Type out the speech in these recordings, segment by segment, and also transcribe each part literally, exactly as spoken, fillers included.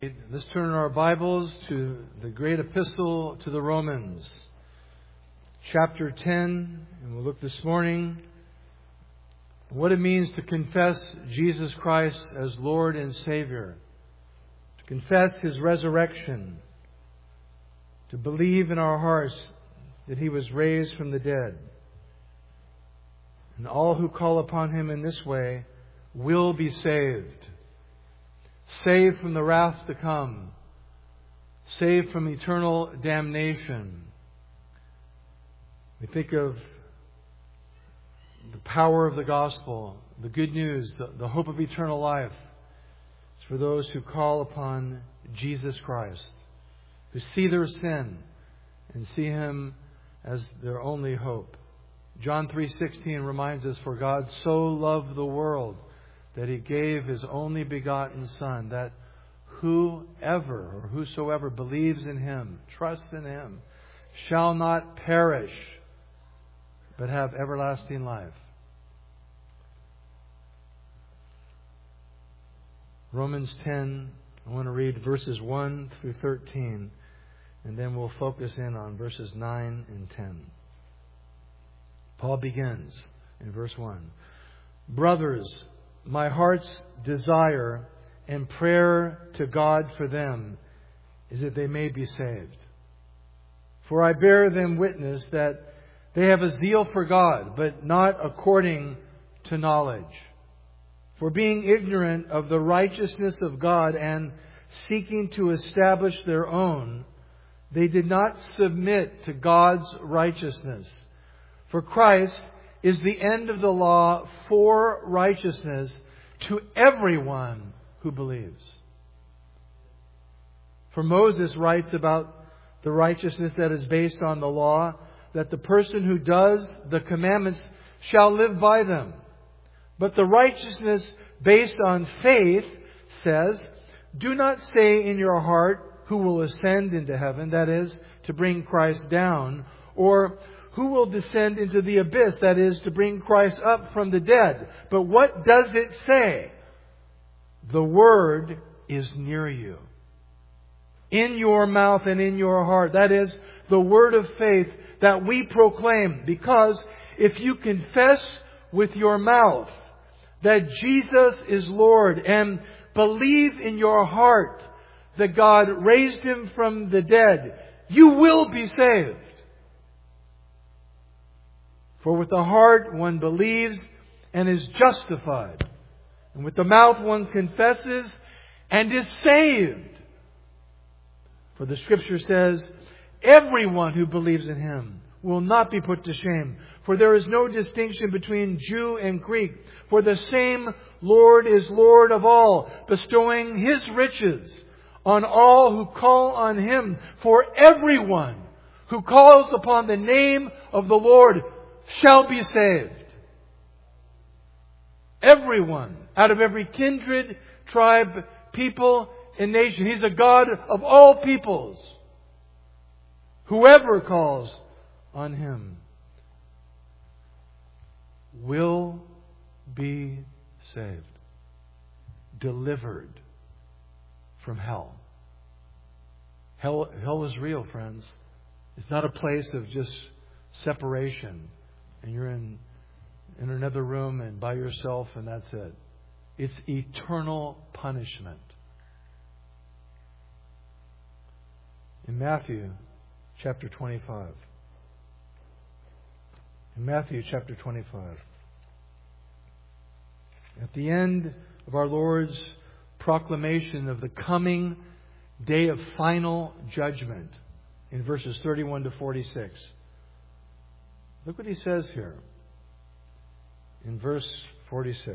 Let's turn our Bibles to the great epistle to the Romans, chapter ten, and we'll look this morning at what it means to confess Jesus Christ as Lord and Savior, to confess His resurrection, to believe in our hearts that He was raised from the dead. And all who call upon Him in this way will be saved. Saved from the wrath to come. Saved from eternal damnation. We think of the power of the gospel, the good news, the, the hope of eternal life. It's for those who call upon Jesus Christ, who see their sin and see Him as their only hope. John three sixteen reminds us, "For God so loved the world that He gave His only begotten Son, that whoever or whosoever believes in Him, trusts in Him, shall not perish, but have everlasting life." Romans ten, I want to read verses one through thirteen, and then we'll focus in on verses nine and ten. Paul begins in verse one. "Brothers, my heart's desire and prayer to God for them is that they may be saved. For I bear them witness that they have a zeal for God, but not according to knowledge. For being ignorant of the righteousness of God and seeking to establish their own, they did not submit to God's righteousness. For Christ is the end of the law for righteousness to everyone who believes. For Moses writes about the righteousness that is based on the law, that the person who does the commandments shall live by them. But the righteousness based on faith says, do not say in your heart, who will ascend into heaven, that is, to bring Christ down, or who will descend into the abyss, that is, to bring Christ up from the dead. But what does it say? The word is near you, in your mouth and in your heart. That is, the word of faith that we proclaim. Because if you confess with your mouth that Jesus is Lord and believe in your heart that God raised Him from the dead, you will be saved. For with the heart one believes and is justified, and with the mouth one confesses and is saved. For the Scripture says, everyone who believes in Him will not be put to shame. For there is no distinction between Jew and Greek. For the same Lord is Lord of all, bestowing His riches on all who call on Him. For everyone who calls upon the name of the Lord shall be saved. Everyone, out of every kindred, tribe, people, and nation. He's a God of all peoples. Whoever calls on Him will be saved, delivered from hell. Hell, hell is real, friends. It's not a place of just separation, and you're in, in another room and by yourself and that's it. It's eternal punishment. In Matthew chapter twenty-five. In Matthew chapter twenty-five. At the end of our Lord's proclamation of the coming day of final judgment, in verses thirty-one to forty-six. Look what He says here. In verse forty-six.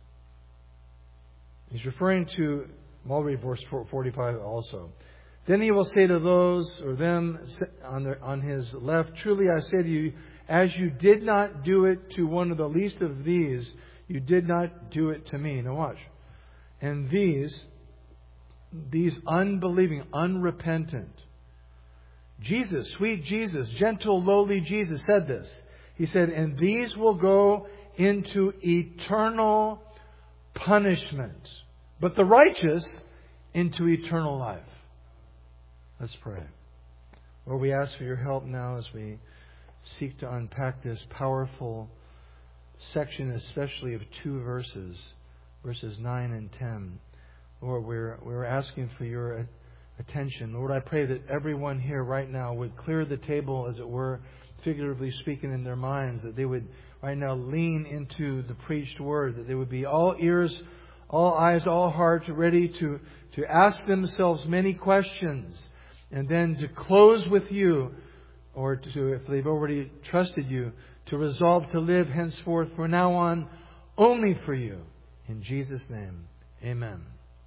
He's referring to, I'm already verse forty-five also. Then He will say to those, or them, on, the, on His left, truly I say to you, as you did not do it to one of the least of these, you did not do it to me. Now watch. And these, these unbelieving, unrepentant, Jesus, sweet Jesus, gentle, lowly Jesus said this. He said, and these will go into eternal punishment, but the righteous into eternal life. Let's pray. Lord, we ask for your help now as we seek to unpack this powerful section, especially of two verses, verses nine and ten. Lord, we're, we're asking for your attention. Lord, I pray that everyone here right now would clear the table, as it were, figuratively speaking, in their minds, that they would right now lean into the preached word, that they would be all ears, all eyes, all hearts, ready to, to ask themselves many questions, and then to close with you, or to, if they've already trusted you, to resolve to live henceforth from now on only for you. In Jesus' name, amen.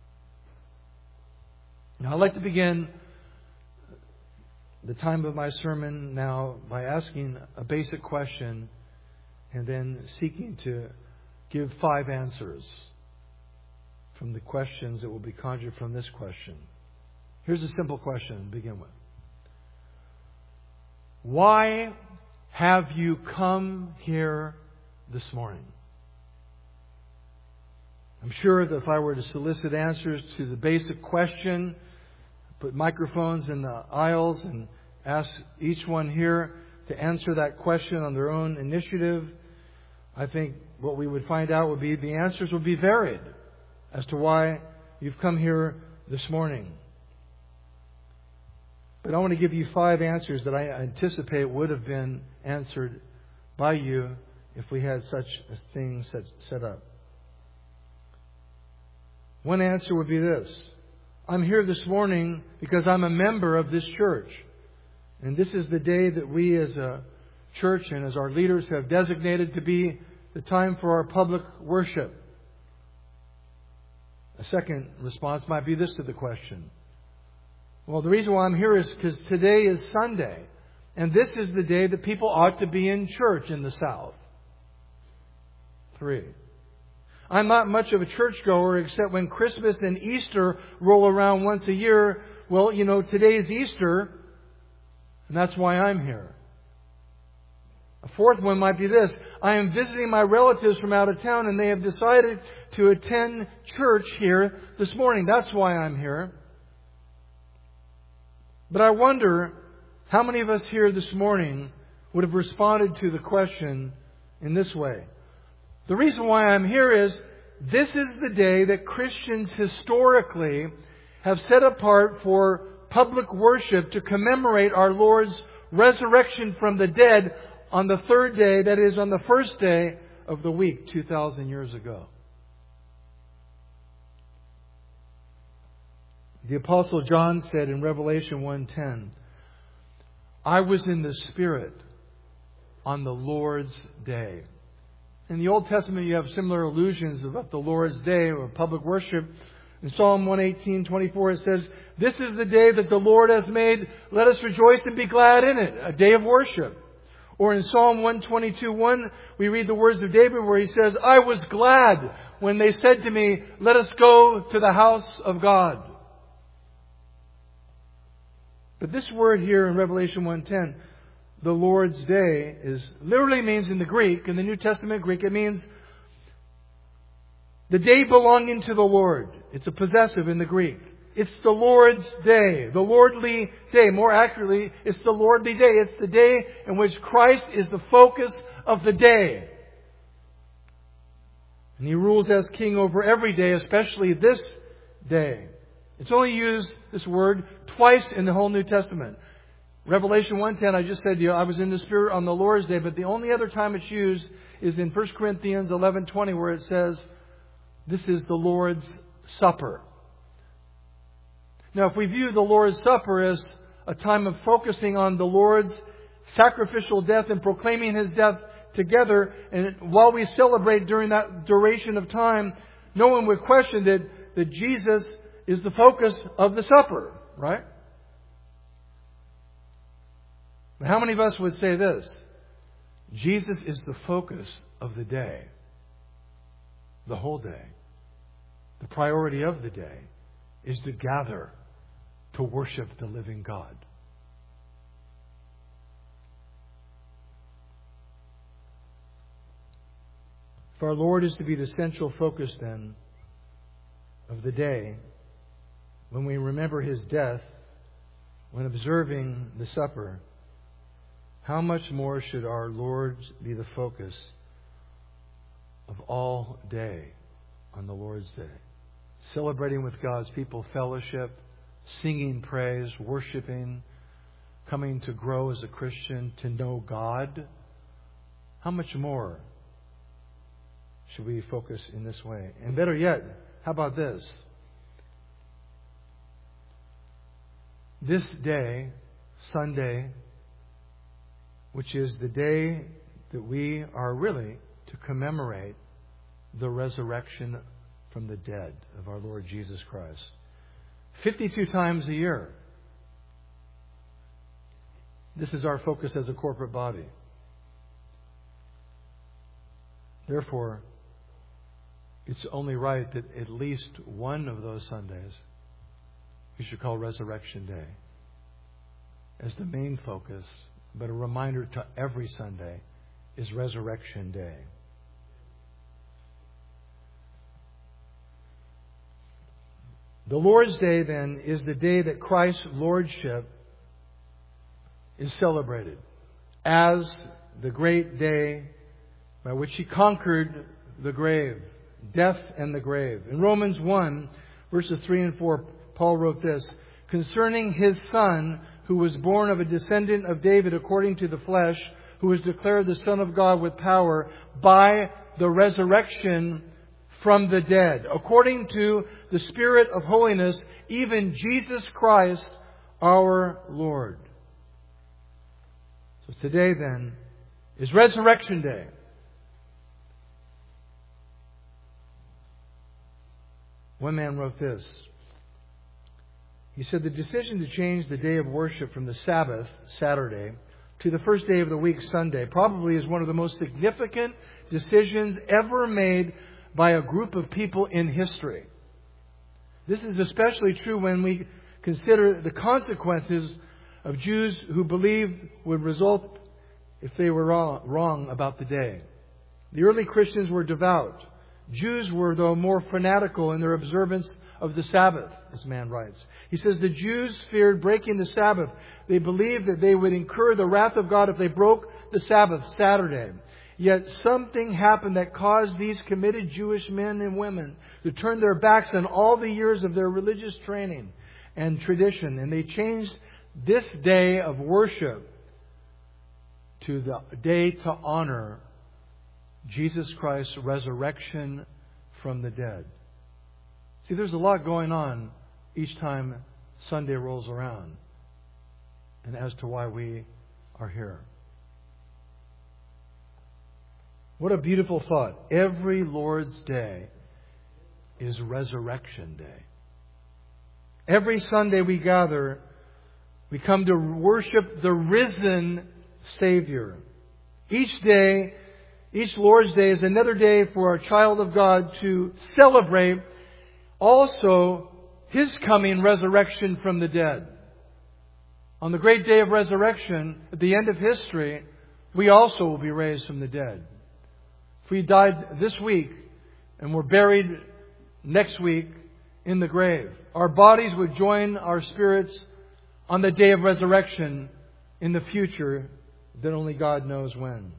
Now I'd like to begin the time of my sermon now by asking a basic question and then seeking to give five answers from the questions that will be conjured from this question. Here's a simple question to begin with. Why have you come here this morning? I'm sure that if I were to solicit answers to the basic question, put microphones in the aisles and ask each one here to answer that question on their own initiative, I think what we would find out would be the answers would be varied as to why you've come here this morning. But I want to give you five answers that I anticipate would have been answered by you if we had such a thing set, set up. One answer would be this. I'm here this morning because I'm a member of this church. And this is the day that we as a church and as our leaders have designated to be the time for our public worship. A second response might be this to the question. Well, the reason why I'm here is because today is Sunday. And this is the day that people ought to be in church in the South. Three. I'm not much of a churchgoer except when Christmas and Easter roll around once a year. Well, you know, today is Easter, and that's why I'm here. A fourth one might be this. I am visiting my relatives from out of town, and they have decided to attend church here this morning. That's why I'm here. But I wonder how many of us here this morning would have responded to the question in this way. The reason why I'm here is this is the day that Christians historically have set apart for public worship to commemorate our Lord's resurrection from the dead on the third day, that is, on the first day of the week, two thousand years ago. The Apostle John said in Revelation one ten, I was in the Spirit on the Lord's day. In the Old Testament, you have similar allusions about the Lord's Day or public worship. In Psalm one eighteen twenty-four, it says, this is the day that the Lord has made. Let us rejoice and be glad in it. A day of worship. Or in Psalm one twenty-two one, we read the words of David where he says, I was glad when they said to me, let us go to the house of God. But this word here in Revelation one ten, the Lord's Day, is literally means in the Greek, in the New Testament Greek, it means the day belonging to the Lord. It's a possessive in the Greek. It's the Lord's Day, the lordly day. More accurately, it's the lordly day. It's the day in which Christ is the focus of the day. And He rules as King over every day, especially this day. It's only used, this word, twice in the whole New Testament. Revelation one ten, I just said to you, I was in the Spirit on the Lord's Day, but the only other time it's used is in First Corinthians eleven twenty, where it says, this is the Lord's Supper. Now, if we view the Lord's Supper as a time of focusing on the Lord's sacrificial death and proclaiming His death together, and while we celebrate during that duration of time, no one would question that, that Jesus is the focus of the supper, right? But how many of us would say this? Jesus is the focus of the day. The whole day. The priority of the day is to gather to worship the living God. If our Lord is to be the central focus then of the day, when we remember His death, when observing the supper, how much more should our Lord be the focus of all day on the Lord's Day? Celebrating with God's people, fellowship, singing praise, worshiping, coming to grow as a Christian, to know God. How much more should we focus in this way? And better yet, how about this? This day, Sunday, which is the day that we are really to commemorate the resurrection from the dead of our Lord Jesus Christ. fifty-two times a year. This is our focus as a corporate body. Therefore, it's only right that at least one of those Sundays we should call Resurrection Day as the main focus, but a reminder to every Sunday is Resurrection Day. The Lord's Day, then, is the day that Christ's Lordship is celebrated as the great day by which He conquered the grave, death and the grave. In Romans one, verses three and four, Paul wrote this, concerning His Son, who was born of a descendant of David according to the flesh, who was declared the Son of God with power by the resurrection from the dead, according to the Spirit of holiness, even Jesus Christ our Lord. So today then is Resurrection Day. One man wrote this. He said, the decision to change the day of worship from the Sabbath, Saturday, to the first day of the week, Sunday, probably is one of the most significant decisions ever made by a group of people in history. This is especially true when we consider the consequences of Jews who believed would result if they were wrong about the day. The early Christians were devout. Jews were, though, more fanatical in their observance of the Sabbath, this man writes. He says the Jews feared breaking the Sabbath. They believed that they would incur the wrath of God if they broke the Sabbath, Saturday. Yet something happened that caused these committed Jewish men and women to turn their backs on all the years of their religious training and tradition. And they changed this day of worship to the day to honor Jesus Christ's resurrection from the dead. See, there's a lot going on each time Sunday rolls around, and as to why we are here. What a beautiful thought. Every Lord's Day is Resurrection Day. Every Sunday we gather, we come to worship the risen Savior. Each day, each Lord's Day is another day for a child of God to celebrate also His coming resurrection from the dead. On the great day of resurrection, at the end of history, we also will be raised from the dead. If we died this week and were buried next week in the grave, our bodies would join our spirits on the day of resurrection in the future that only God knows when.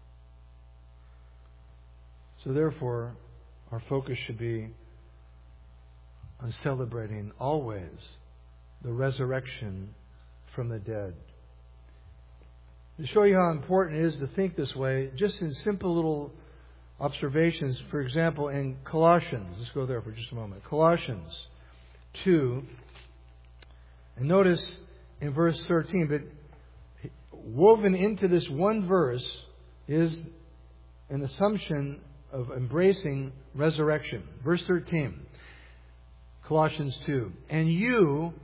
So therefore, our focus should be on celebrating always the resurrection from the dead. To show you how important it is to think this way, just in simple little observations, for example, in Colossians, let's go there for just a moment. Colossians two, and notice in verse thirteen, but woven into this one verse is an assumption of embracing resurrection. Verse thirteen, Colossians two. And you,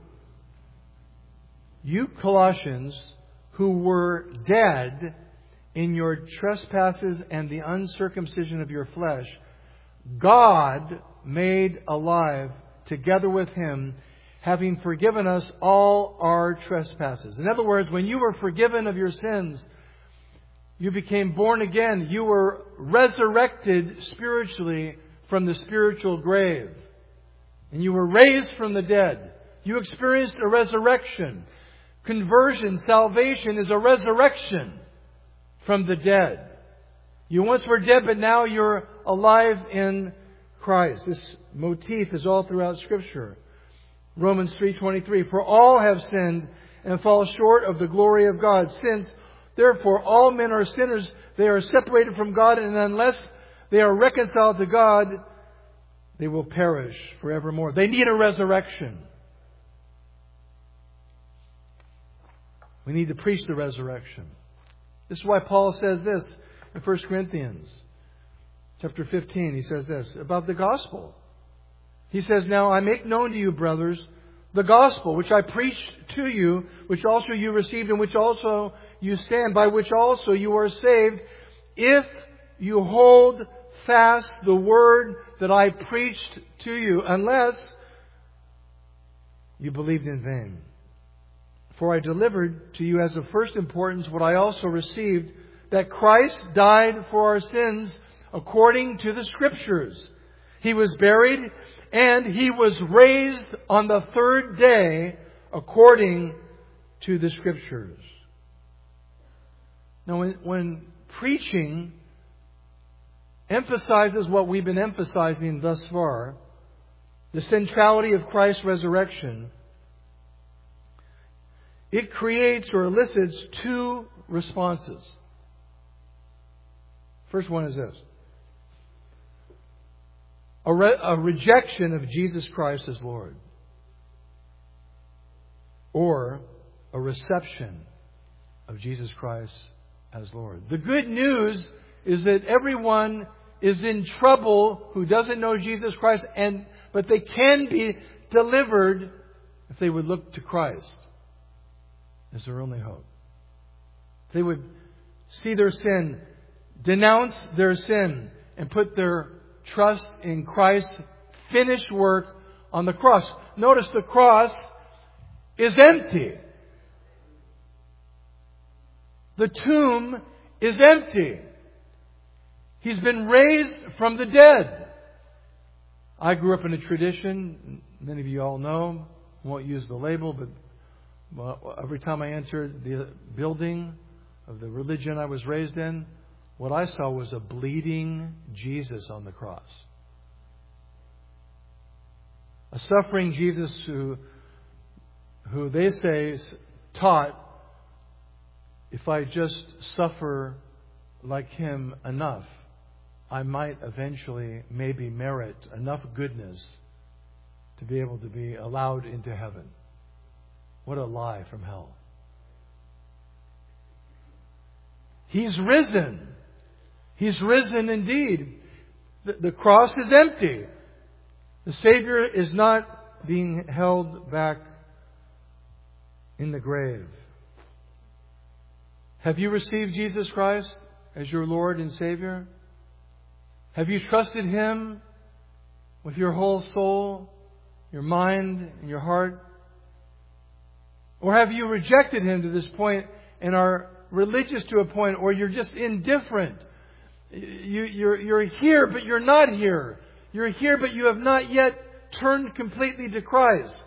you Colossians, who were dead in your trespasses and the uncircumcision of your flesh, God made alive together with Him, having forgiven us all our trespasses. In other words, when you were forgiven of your sins, you became born again. You were resurrected spiritually from the spiritual grave. And you were raised from the dead. You experienced a resurrection. Conversion, salvation is a resurrection from the dead. You once were dead, but now you're alive in Christ. This motif is all throughout Scripture. Romans three twenty-three, for all have sinned and fall short of the glory of God. Since, therefore, all men are sinners, they are separated from God, and unless they are reconciled to God, they will perish forevermore. They need a resurrection. We need to preach the resurrection. This is why Paul says this in First Corinthians chapter fifteen. He says this about the gospel. He says, now I make known to you, brothers, the gospel which I preached to you, which also you received, and which also you stand, by which also you are saved, if you hold fast the word that I preached to you, unless you believed in vain. For I delivered to you as of first importance what I also received, that Christ died for our sins according to the Scriptures. He was buried, and He was raised on the third day according to the Scriptures. Now, when, when preaching emphasizes what we've been emphasizing thus far, the centrality of Christ's resurrection, it creates or elicits two responses. First one is this. A, re- a rejection of Jesus Christ as Lord. Or a reception of Jesus Christ as Lord. The good news is that everyone is in trouble who doesn't know Jesus Christ, and but they can be delivered if they would look to Christ as their only hope. If they would see their sin, denounce their sin, and put their trust in Christ's finished work on the cross. Notice the cross is empty. The tomb is empty. He's been raised from the dead. I grew up in a tradition, many of you all know, I won't use the label, but well, every time I entered the building of the religion I was raised in, what I saw was a bleeding Jesus on the cross. A suffering Jesus who, who they say taught, if I just suffer like Him enough, I might eventually maybe merit enough goodness to be able to be allowed into heaven. What a lie from hell. He's risen. He's risen indeed. The, the cross is empty. The Savior is not being held back in the grave. Have you received Jesus Christ as your Lord and Savior? Have you trusted Him with your whole soul, your mind, and your heart? Or have you rejected Him to this point and are religious to a point, or you're just indifferent? You, you're, you're here, but you're not here. You're here, but you have not yet turned completely to Christ.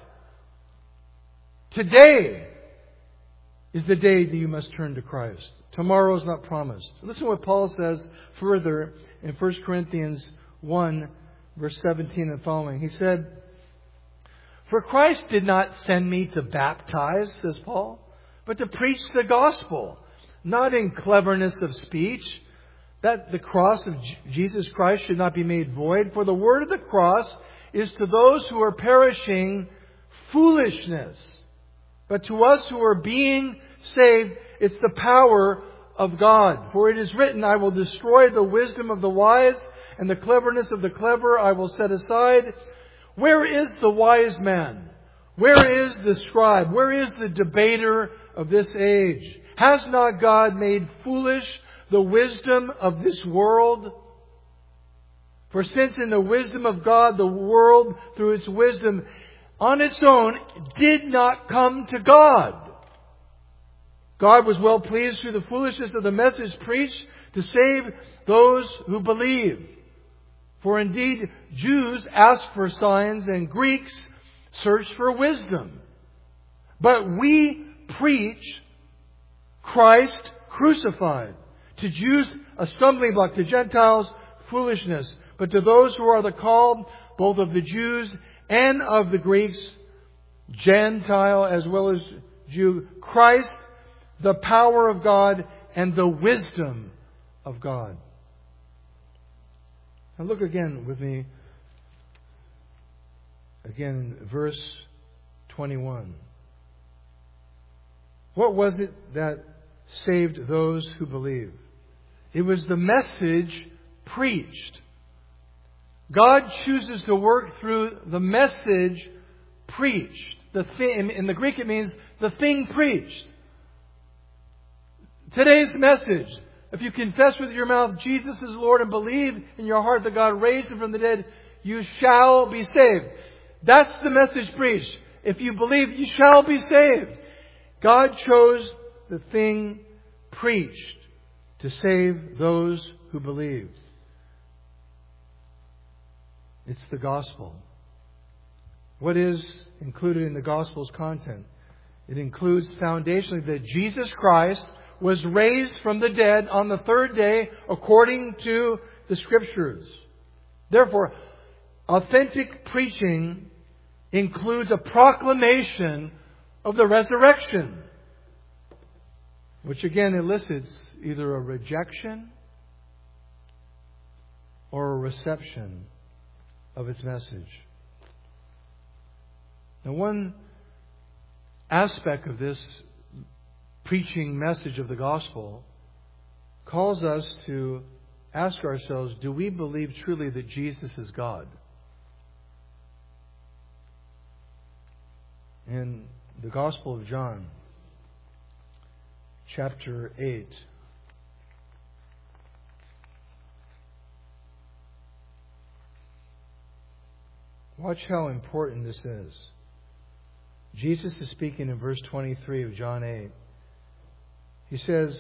Today is the day that you must turn to Christ. Tomorrow is not promised. Listen to what Paul says further in First Corinthians one, verse seventeen and following. He said, for Christ did not send me to baptize, says Paul, but to preach the gospel, not in cleverness of speech, that the cross of Jesus Christ should not be made void. For the word of the cross is to those who are perishing foolishness. But to us who are being saved, it's the power of God. For it is written, I will destroy the wisdom of the wise, and the cleverness of the clever I will set aside. Where is the wise man? Where is the scribe? Where is the debater of this age? Has not God made foolish the wisdom of this world? For since in the wisdom of God, the world, through its wisdom on its own, did not come to God, God was well pleased through the foolishness of the message preached to save those who believe. For indeed, Jews ask for signs, and Greeks Search for wisdom. But we preach Christ crucified. To Jews, a stumbling block. To Gentiles, foolishness. But to those who are the called, both of the Jews and of the Greeks, Gentile as well as Jew, Christ, the power of God and the wisdom of God. Now look again with me. Again, verse twenty-one. What was it that saved those who believed? It was the message preached. God chooses to work through the message preached. The thing, in the Greek it means the thing preached. Today's message, if you confess with your mouth Jesus is Lord and believe in your heart that God raised Him from the dead, you shall be saved. That's the message preached. If you believe, you shall be saved. God chose the thing preached to save those who believed. It's the gospel. What is included in the gospel's content? It includes foundationally that Jesus Christ was raised from the dead on the third day according to the Scriptures. Therefore, authentic preaching includes a proclamation of the resurrection, which again elicits either a rejection or a reception of its message. Now, one aspect of this preaching message of the gospel calls us to ask ourselves, do we believe truly that Jesus is God? In the Gospel of John, chapter eight, watch how important this is. Jesus is speaking in verse twenty-three of John eight. He says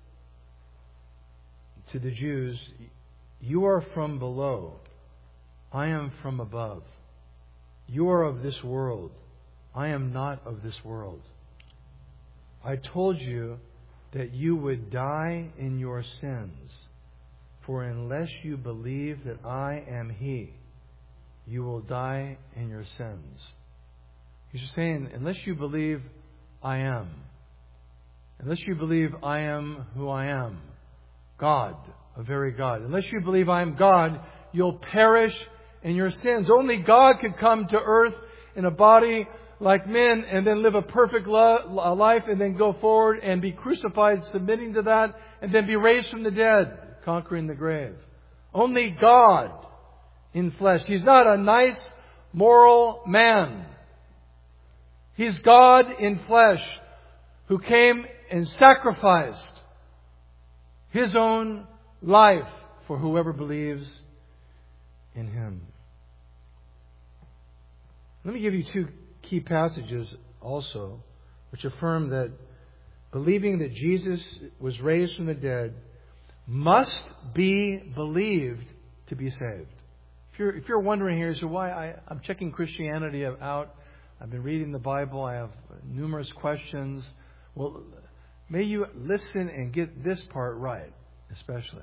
to the Jews, "You are from below, I am from above. You are of this world, I am not of this world. I told you that you would die in your sins, for unless you believe that I am He, you will die in your sins." He's just saying, unless you believe I am, unless you believe I am who I am, God, a very God, unless you believe I am God, you'll perish in your sins. Only God could come to earth in a body like men and then live a perfect lo- life and then go forward and be crucified, submitting to that, and then be raised from the dead, conquering the grave. Only God in flesh. He's not a nice, moral man. He's God in flesh who came and sacrificed His own life for whoever believes in Him. Let me give you two key passages also which affirm that believing that Jesus was raised from the dead must be believed to be saved. If you're, if you're wondering here, so why I, I'm checking Christianity out, I've been reading the Bible, I have numerous questions. Well, may you listen and get this part right, especially.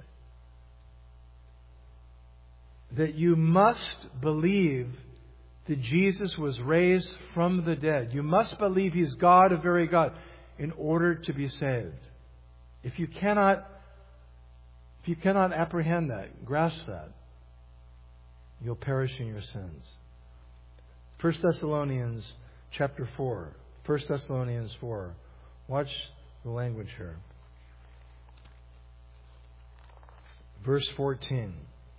That you must believe that Jesus was raised from the dead. You must believe He's God, a very God, in order to be saved. If you cannot, if you cannot apprehend that, grasp that, you'll perish in your sins. First Thessalonians chapter four. First Thessalonians four. Watch the language here. Verse fourteen.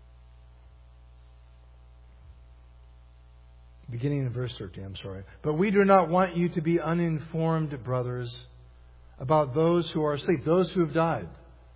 Beginning in verse thirteen, I'm sorry. "But we do not want you to be uninformed, brothers, about those who are asleep, those who have died,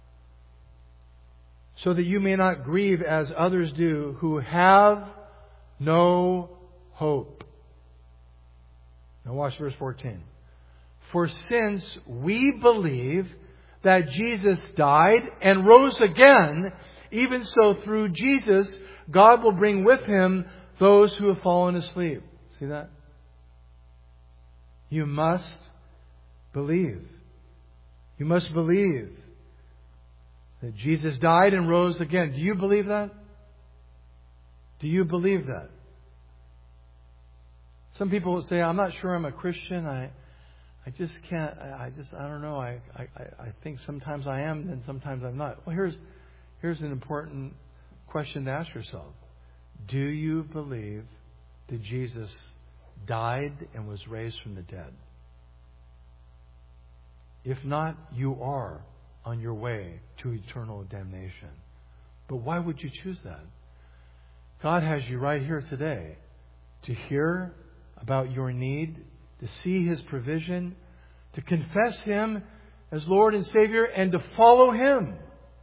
so that you may not grieve as others do, who have no hope." Now watch verse fourteen. "For since we believe that Jesus died and rose again, even so through Jesus God will bring with Him those who have fallen asleep." See that? You must believe. You must believe that Jesus died and rose again. Do you believe that? Do you believe that? Some people will say, I'm not sure I'm a Christian. I I just can't, I, I just, I don't know. I, I, I think sometimes I am and sometimes I'm not. Well, here's, here's an important question to ask yourself. Do you believe that Jesus died and was raised from the dead? If not, you are on your way to eternal damnation. But why would you choose that? God has you right here today to hear about your need, to see His provision, to confess Him as Lord and Savior, and to follow Him.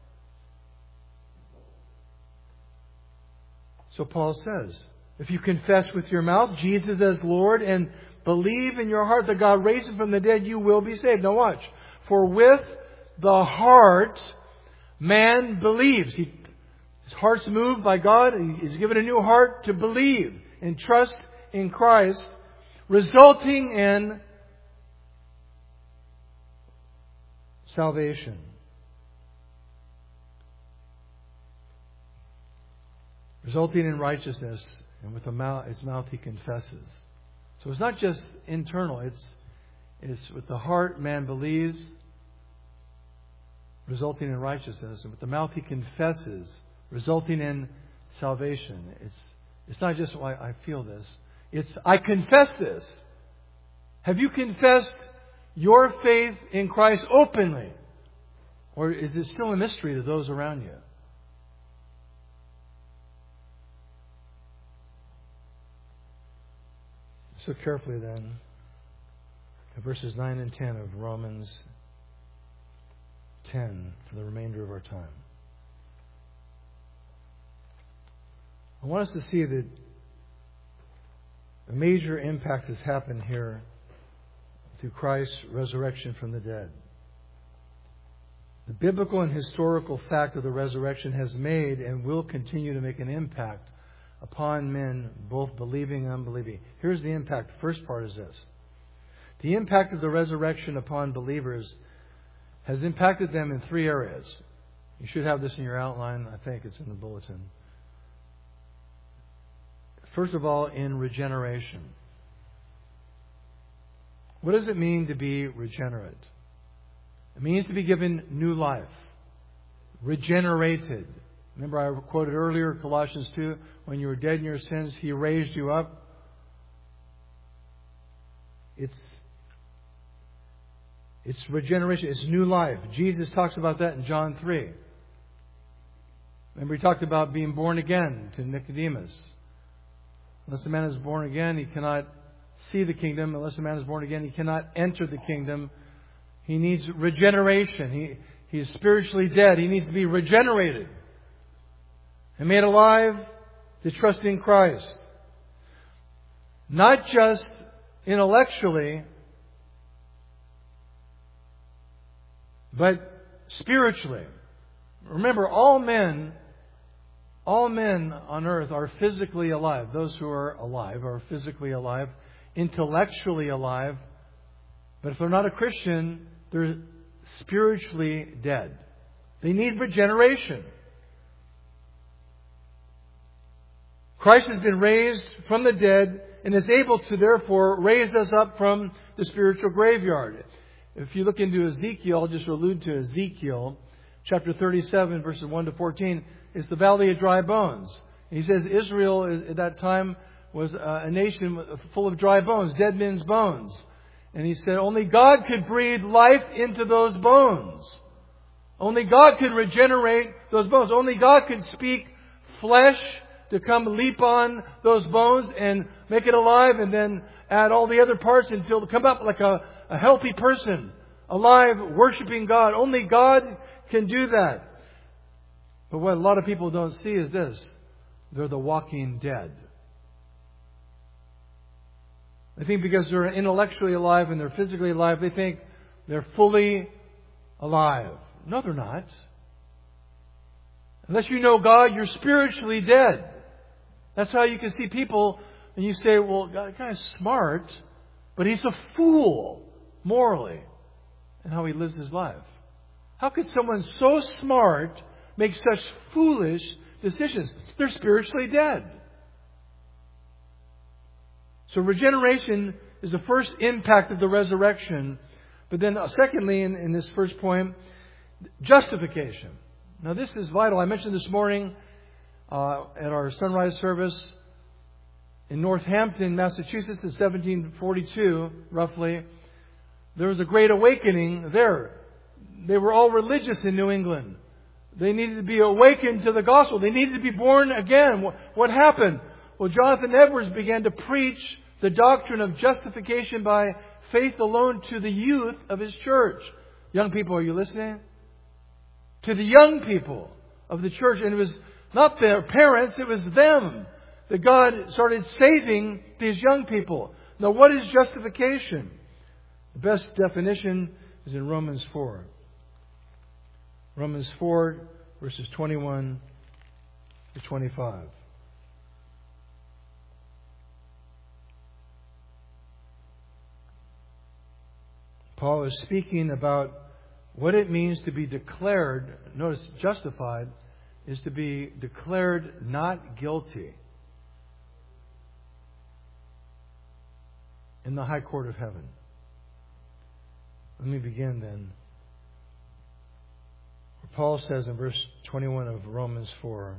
So Paul says, if you confess with your mouth Jesus as Lord and believe in your heart that God raised Him from the dead, you will be saved. Now watch. For with the heart man believes. He, his heart's moved by God. He's given a new heart to believe and trust in Christ, resulting in salvation. Resulting in righteousness, and with the mouth, his mouth he confesses. So it's not just internal, it's, it's with the heart man believes, resulting in righteousness, and with the mouth he confesses, resulting in salvation. It's, it's not just, well, I feel this. It's, I confess this. Have you confessed your faith in Christ openly? Or is it still a mystery to those around you? So carefully then, at verses nine and ten of Romans ten for the remainder of our time. I want us to see that a major impact has happened here through Christ's resurrection from the dead. The biblical and historical fact of the resurrection has made and will continue to make an impact upon men, both believing and unbelieving. Here's the impact. The first part is this. The impact of the resurrection upon believers has impacted them in three areas. You should have this in your outline. I think it's in the bulletin. First of all, in regeneration. What does it mean to be regenerate? It means to be given new life. Regenerated. Remember I quoted earlier, Colossians two, when you were dead in your sins, He raised you up. It's, it's regeneration. It's new life. Jesus talks about that in John three. Remember He talked about being born again to Nicodemus. Unless a man is born again, he cannot see the kingdom. Unless a man is born again, he cannot enter the kingdom. He needs regeneration. He, he is spiritually dead. He needs to be regenerated and made alive to trust in Christ. Not just intellectually, but spiritually. Remember, all men, all men on earth are physically alive. Those who are alive are physically alive, intellectually alive. But if they're not a Christian, they're spiritually dead. They need regeneration. Christ has been raised from the dead and is able to therefore raise us up from the spiritual graveyard. If you look into Ezekiel, I'll just allude to Ezekiel, chapter thirty-seven, verses one to fourteen, is the valley of dry bones. He says Israel is, at that time was a nation full of dry bones, dead men's bones. And He said only God could breathe life into those bones. Only God could regenerate those bones. Only God could speak flesh to come leap on those bones and make it alive, and then add all the other parts until it come up like a, a healthy person, alive, worshiping God. Only God can do that. But what a lot of people don't see is this. They're the walking dead. They think because they're intellectually alive and they're physically alive, they think they're fully alive. No, they're not. Unless you know God, you're spiritually dead. That's how you can see people and you say, well, God, kind of smart, But he's a fool, morally, in how he lives his life. How could someone so smart make such foolish decisions? They're spiritually dead. So regeneration is the first impact of the resurrection. But then secondly, in, in this first point, justification. Now this is vital. I mentioned this morning uh, at our sunrise service in Northampton, Massachusetts in seventeen forty-two, roughly. There was a great awakening there. They were all religious in New England. They needed to be awakened to the gospel. They needed to be born again. What happened? Well, Jonathan Edwards began to preach the doctrine of justification by faith alone to the youth of his church. Young people, are you listening? To the young people of the church. And it was not their parents, it was them that God started saving these young people. Now, what is justification? The best definition is in Romans four. Romans four, verses twenty-one to twenty-five. Paul is speaking about what it means to be declared, notice justified, is to be declared not guilty in the high court of heaven. Let me begin then. Paul says in verse twenty-one of Romans four,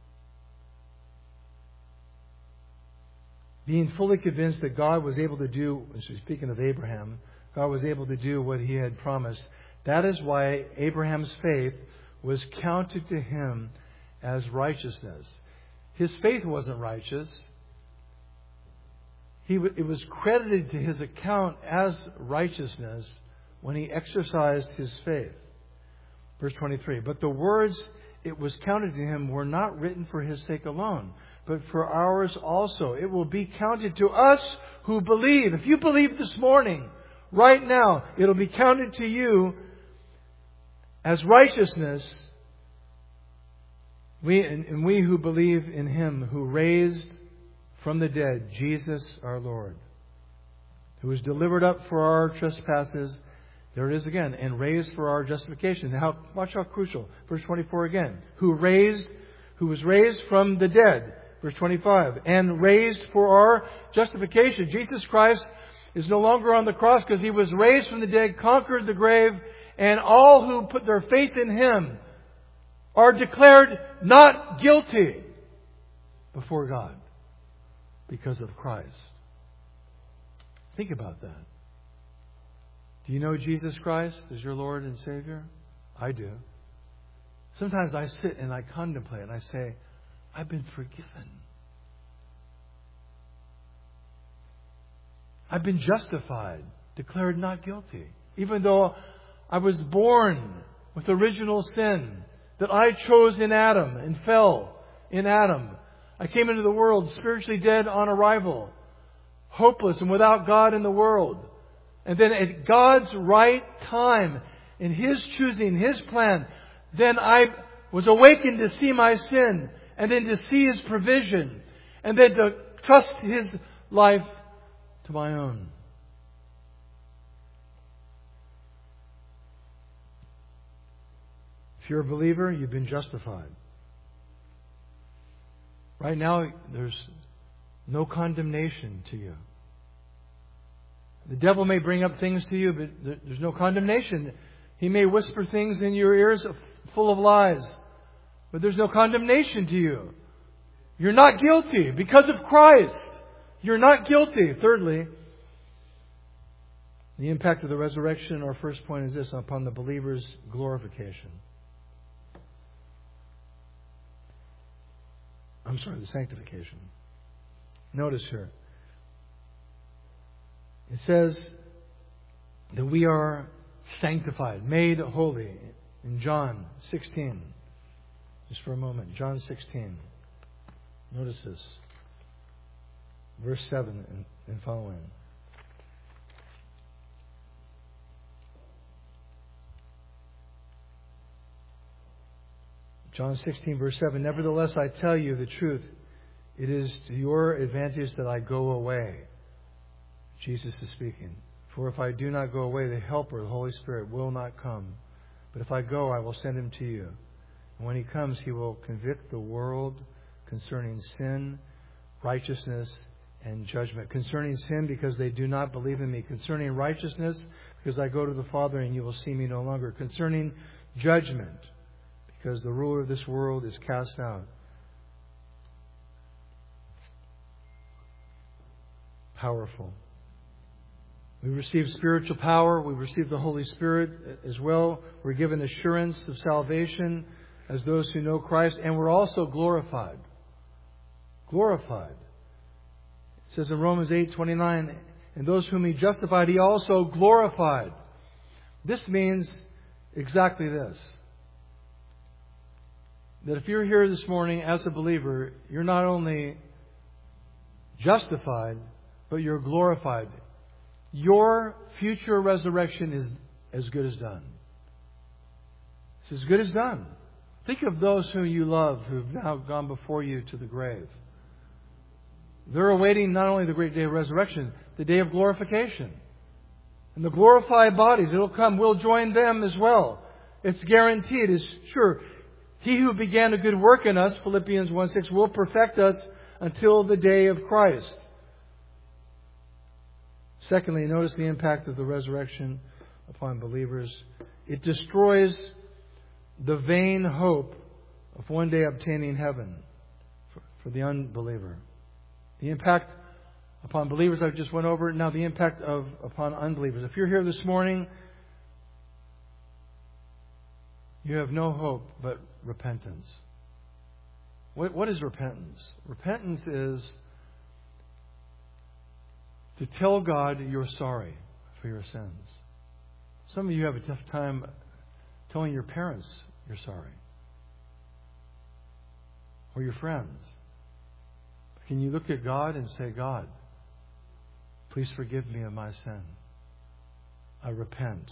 being fully convinced that God was able to do, speaking of Abraham, God was able to do what He had promised. That is why Abraham's faith was counted to him as righteousness. His faith wasn't righteous. He, it was credited to his account as righteousness when he exercised his faith. Verse twenty-three, but the words it was counted to him were not written for his sake alone, but for ours also. It will be counted to us who believe. If you believe this morning, right now, it'll be counted to you as righteousness. We and we who believe in Him who raised from the dead Jesus our Lord, who was delivered up for our trespasses. There it is again, and raised for our justification. Now, watch how crucial. Verse twenty-four again. Who raised, who was raised from the dead. Verse twenty-five. And raised for our justification. Jesus Christ is no longer on the cross because He was raised from the dead, conquered the grave, and all who put their faith in Him are declared not guilty before God because of Christ. Think about that. Do you know Jesus Christ as your Lord and Savior? I do. Sometimes I sit and I contemplate and I say, I've been forgiven. I've been justified, declared not guilty. Even though I was born with original sin that I chose in Adam and fell in Adam. I came into the world spiritually dead on arrival, hopeless and without God in the world. And then at God's right time, in His choosing, His plan, then I was awakened to see my sin, and then to see His provision, and then to trust His life to my own. If you're a believer, you've been justified. Right now, there's no condemnation to you. The devil may bring up things to you, but there's no condemnation. He may whisper things in your ears full of lies, but there's no condemnation to you. You're not guilty because of Christ. You're not guilty. Thirdly, the impact of the resurrection, our first point is this, upon the believer's glorification. I'm sorry, the sanctification. Notice here. It says that we are sanctified, made holy. In John sixteen. Just for a moment. John sixteen. Notice this. Verse seven and, and following. John sixteen, verse seven. Nevertheless, I tell you the truth. It is to your advantage that I go away. Jesus is speaking. For if I do not go away, the Helper, the Holy Spirit, will not come. But if I go, I will send Him to you. And when He comes, He will convict the world concerning sin, righteousness, and judgment. Concerning sin, because they do not believe in Me. Concerning righteousness, because I go to the Father and you will see Me no longer. Concerning judgment, because the ruler of this world is cast out. Powerful. We receive spiritual power. We receive the Holy Spirit as well. We're given assurance of salvation as those who know Christ. And we're also glorified. Glorified. It says in Romans eight twenty-nine, and those whom He justified, He also glorified. This means exactly this. That if you're here this morning as a believer, you're not only justified, but you're glorified. Your future resurrection is as good as done. It's as good as done. Think of those whom you love who've now gone before you to the grave. They're awaiting not only the great day of resurrection, the day of glorification. And the glorified bodies that will come, we'll join them as well. It's guaranteed. It's sure. He who began a good work in us, Philippians one six, will perfect us until the day of Christ. Secondly, notice the impact of the resurrection upon believers. It destroys the vain hope of one day obtaining heaven for, for the unbeliever. The impact upon believers I just went over. Now the impact of upon unbelievers. If you're here this morning, you have no hope but repentance. What, what is repentance? Repentance is to tell God you're sorry for your sins. Some of you have a tough time telling your parents you're sorry. Or your friends. Can you look at God and say, God, please forgive me of my sin. I repent.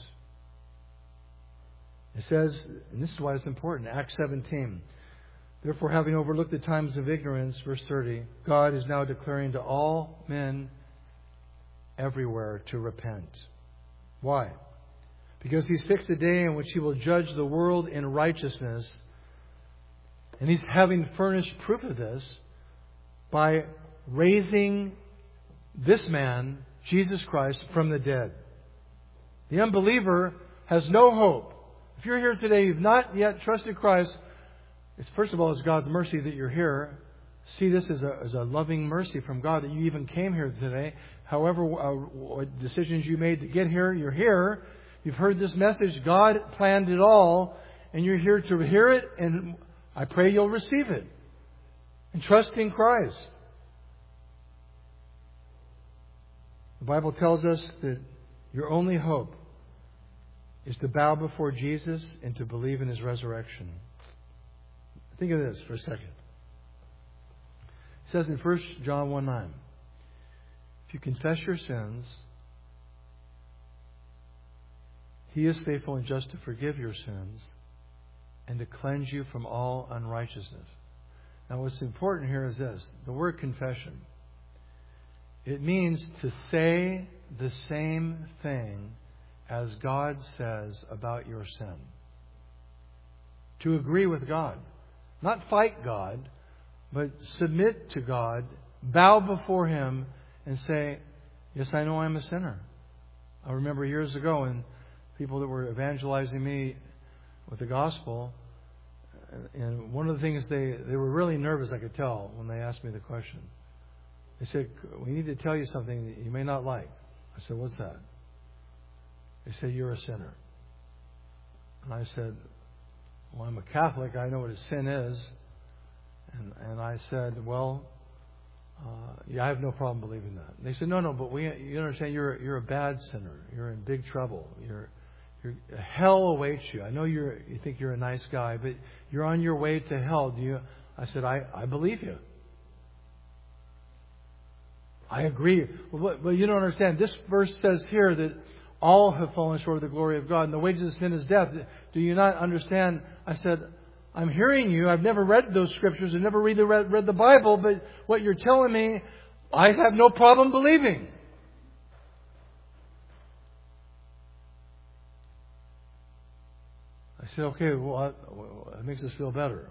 It says, and this is why it's important, Acts seventeen. Therefore, having overlooked the times of ignorance, verse thirty, God is now declaring to all men everywhere to repent. Why? Because He's fixed a day in which He will judge the world in righteousness. And He's having furnished proof of this by raising this man, Jesus Christ, from the dead. The unbeliever has no hope. If you're here today, you've not yet trusted Christ, it's first of all, it's God's mercy that you're here. See this as a, as a loving mercy from God that you even came here today. However, uh, what decisions you made to get here, you're here. You've heard this message. God planned it all, and you're here to hear it, and I pray you'll receive it. And trust in Christ. The Bible tells us that your only hope is to bow before Jesus and to believe in His resurrection. Think of this for a second. It says in First John one nine, if you confess your sins, He is faithful and just to forgive your sins and to cleanse you from all unrighteousness. Now what's important here is this. The word confession. It means to say the same thing as God says about your sin. To agree with God. Not fight God, but submit to God, bow before Him, and say, yes, I know I'm a sinner. I remember years ago when people that were evangelizing me with the gospel, and one of the things they, they were really nervous, I could tell, when they asked me the question. They said, we need to tell you something that you may not like. I said, what's that? They said, you're a sinner. And I said, well, I'm a Catholic. I know what a sin is. And, and I said, well, uh, yeah, I have no problem believing that. And they said, no, no, but we, you understand, you're you're a bad sinner. You're in big trouble. You're, you're hell awaits you. I know you're you think you're a nice guy, but you're on your way to hell. Do you? I said, I, I believe you. I agree. Well, but you don't understand. This verse says here that all have fallen short of the glory of God, and the wages of sin is death. Do you not understand? I said, I'm hearing you. I've never read those scriptures. I've never really read, read the Bible. But what you're telling me, I have no problem believing. I said, okay, well, I, well, that makes us feel better.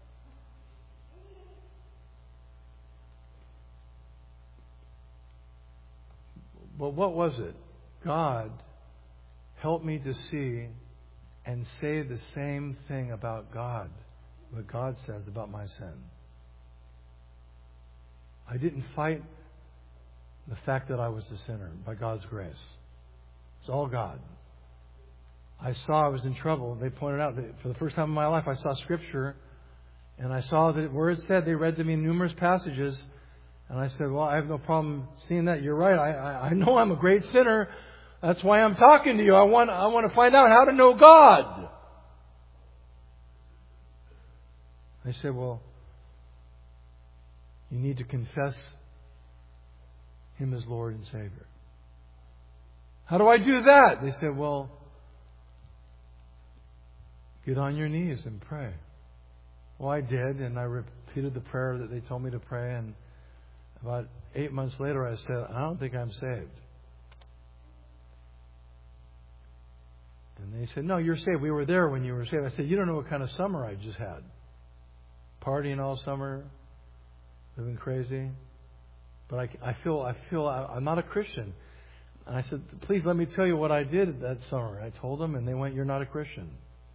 But what was it? God helped me to see and say the same thing about God, what God says about my sin. I didn't fight the fact that I was a sinner by God's grace. It's all God. I saw I was in trouble. They pointed out that for the first time in my life I saw Scripture, and I saw that where it said, they read to me numerous passages, and I said, well, I have no problem seeing that. You're right. I, I, I know I'm a great sinner. That's why I'm talking to you. I want, I want to find out how to know God. They said, well, you need to confess Him as Lord and Savior. How do I do that? They said, well, get on your knees and pray. Well, I did, and I repeated the prayer that they told me to pray, and about eight months later I said, I don't think I'm saved. And they said, no, you're saved. We were there when you were saved. I said, you don't know what kind of summer I just had. Partying all summer, living crazy. But I, I feel, I feel I'm not a Christian. And I said, please let me tell you what I did that summer. I told them, and they went, you're not a Christian.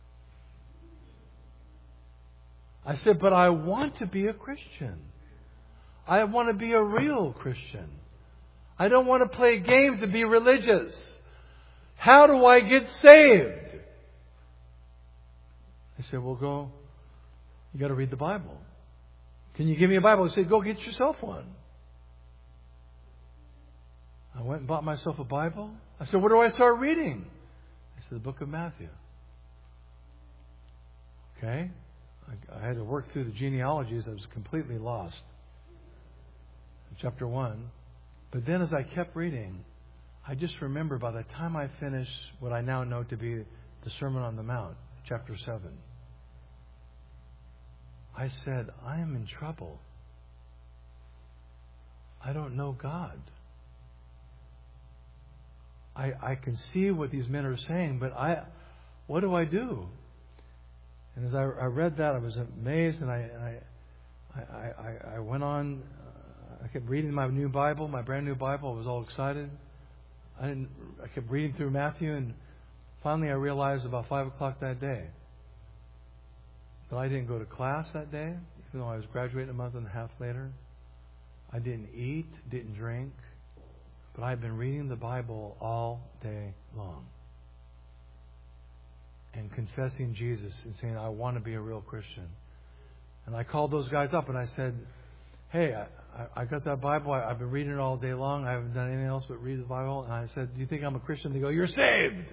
I said, but I want to be a Christian. I want to be a real Christian. I don't want to play games and be religious. How do I get saved? I said, well, go. You got to read the Bible. Can you give me a Bible? I said, go get yourself one. I went and bought myself a Bible. I said, what do I start reading? I said, the book of Matthew. Okay. I, I had to work through the genealogies. I was completely lost. Chapter one. But then as I kept reading, I just remember by the time I finished what I now know to be the Sermon on the Mount, chapter seven, I said, I am in trouble. I don't know God. I, I can see what these men are saying, but I, what do I do? And as I, I read that, I was amazed, and I, and I, I, I, I went on. Uh, I kept reading my new Bible, my brand new Bible. I was all excited. I didn't. I kept reading through Matthew, and finally, I realized about five o'clock that day that I didn't go to class that day, even though I was graduating a month and a half later. I didn't eat, didn't drink, but I've been reading the Bible all day long and confessing Jesus and saying, I want to be a real Christian. And I called those guys up and I said, hey, I, I got that Bible. I, I've been reading it all day long. I haven't done anything else but read the Bible. And I said, do you think I'm a Christian? They go, you're saved.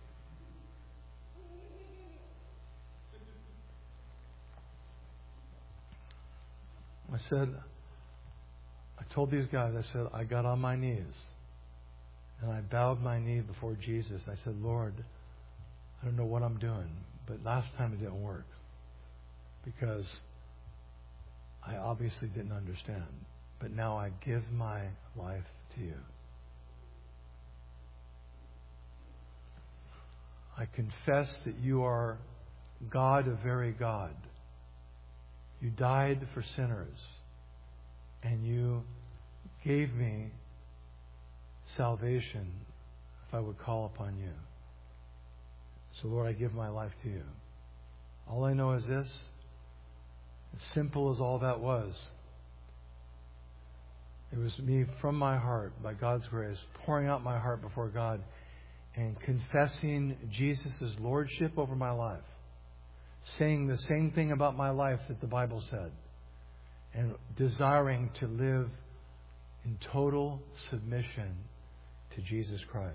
I said, I told these guys, I said, I got on my knees and I bowed my knee before Jesus. I said, Lord, I don't know what I'm doing, but last time it didn't work because I obviously didn't understand. But now I give my life to you. I confess that you are God, a very God. You died for sinners, and you gave me salvation if I would call upon you. So, Lord, I give my life to you. All I know is this, as simple as all that was, it was me from my heart, by God's grace, pouring out my heart before God and confessing Jesus' Lordship over my life. Saying the same thing about my life that the Bible said. And desiring to live in total submission to Jesus Christ.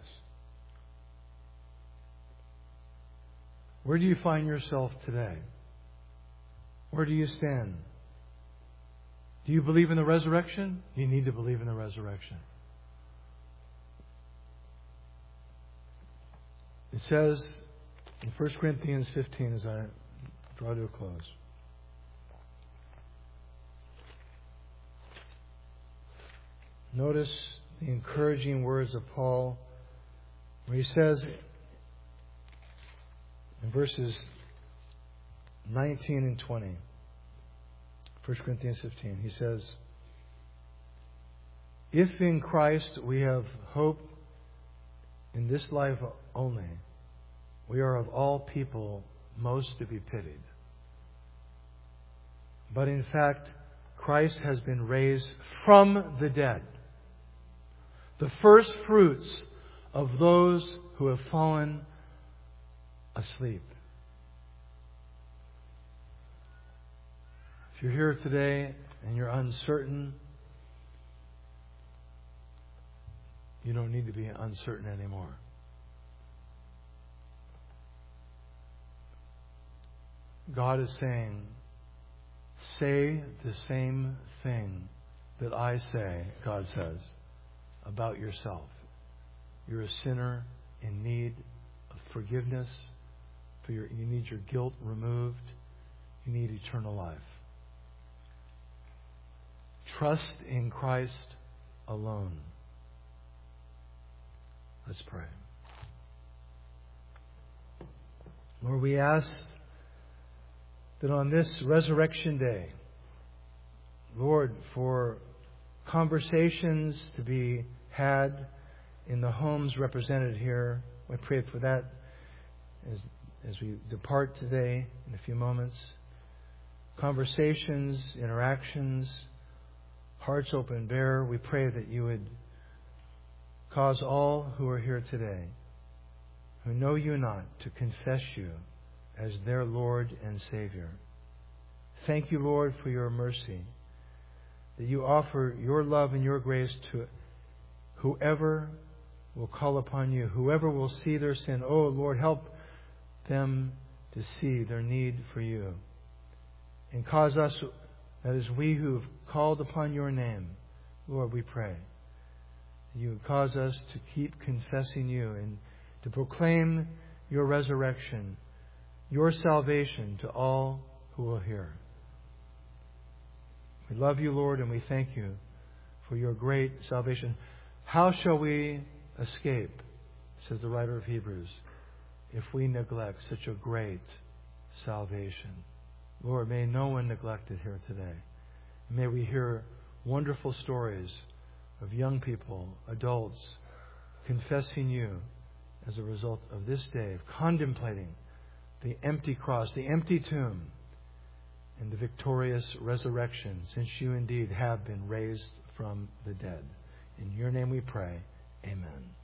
Where do you find yourself today? Where do you stand? Do you believe in the resurrection? You need to believe in the resurrection. It says in First Corinthians fifteen, as I draw to a close. Notice the encouraging words of Paul where he says in verses nineteen and twenty. First Corinthians fifteen. He says, if in Christ we have hope in this life only, we are of all people most to be pitied. But in fact, Christ has been raised from the dead, the first fruits of those who have fallen asleep. If you're here today and you're uncertain, you don't need to be uncertain anymore. God is saying, say the same thing that I say, God says, about yourself. You're a sinner in need of forgiveness. For your, you need your guilt removed. You need eternal life. Trust in Christ alone. Let's pray. Lord, we ask that on this resurrection day, Lord, for conversations to be had in the homes represented here, we pray for that as, as we depart today in a few moments. Conversations, interactions, hearts open bare, we pray that you would cause all who are here today, who know you not, to confess you as their Lord and Savior. Thank you, Lord, for your mercy, that you offer your love and your grace to whoever will call upon you, whoever will see their sin. Oh, Lord, help them to see their need for you. And cause us, that is, we who have called upon your name, Lord, we pray, that you would cause us to keep confessing you and to proclaim your resurrection, your salvation to all who will hear. We love you, Lord, and we thank you for your great salvation. How shall we escape, says the writer of Hebrews, if we neglect such a great salvation? Lord, may no one neglect it here today. May we hear wonderful stories of young people, adults, confessing you as a result of this day, of contemplating the empty cross, the empty tomb, and the victorious resurrection, since you indeed have been raised from the dead. In your name we pray. Amen.